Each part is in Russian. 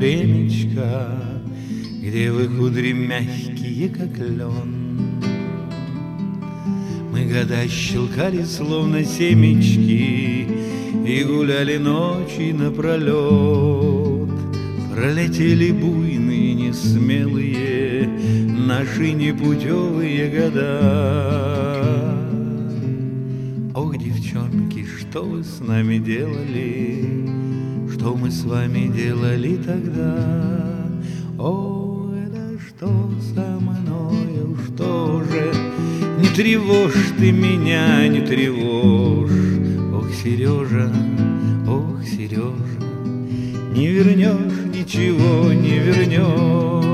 времечко, где вы кудри мягкие, как лен. Мы года щелкали, словно семечки, и гуляли ночи напролет. Пролетели буйные, несмелые наши непутевые года. Ох, девчонки, что вы с нами делали, что мы с вами делали тогда? О, это что со мною, что же? Не тревожь ты меня, не тревожь. Ох, Сережа, не вернешь, ничего не вернешь.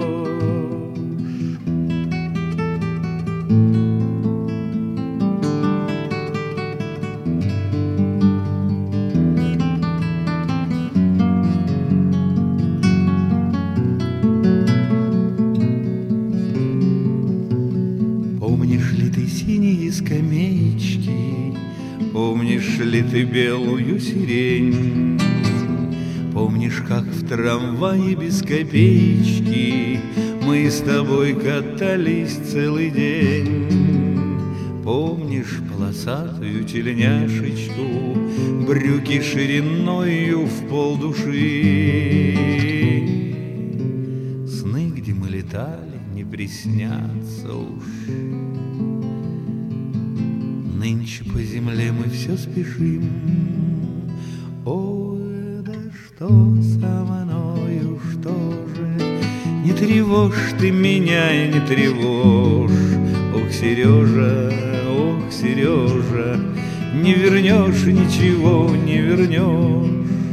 Помнишь ли ты синие скамеечки, помнишь ли ты белую сирень? Помнишь, как в трамвае без копеечки мы с тобой катались целый день? Помнишь полосатую тельняшечку, брюки шириною в полдуши? Сны, где мы летали, не приснятся уж. Нынче по земле мы все спешим. Ой, да что со мною, что же? Не тревожь ты меня, не тревожь. Ох, Сережа, не вернешь, ничего не вернешь.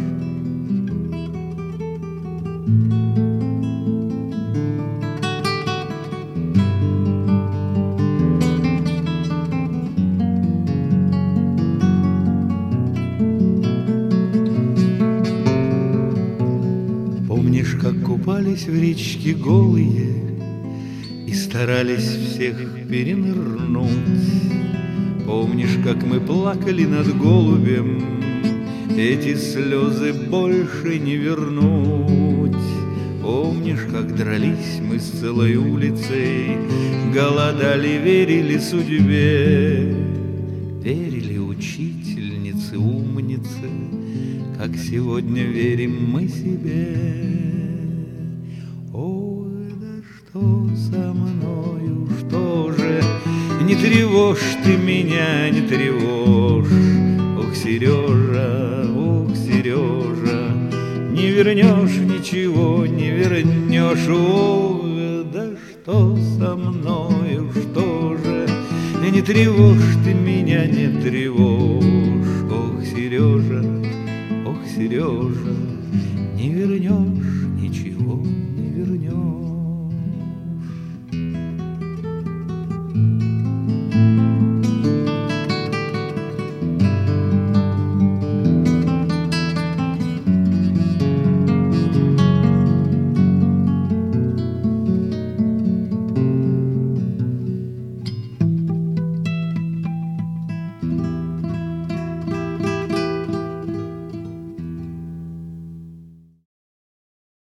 Помнишь, как купались в речке голые и старались всех перенырнуть? Помнишь, как мы плакали над голубем, эти слезы больше не вернуть? Помнишь, как дрались мы с целой улицей, голодали, верили судьбе, верили учительнице, умнице, как сегодня верим мы себе? Ой, да что со мною, что же? Не тревожь ты меня, не тревожь. Ох, Сережа, не вернешь, ничего не вернешь. Ох, да что со мною, что же? Не тревожь ты меня, не тревожь. Ох, Сережа, не вернешь.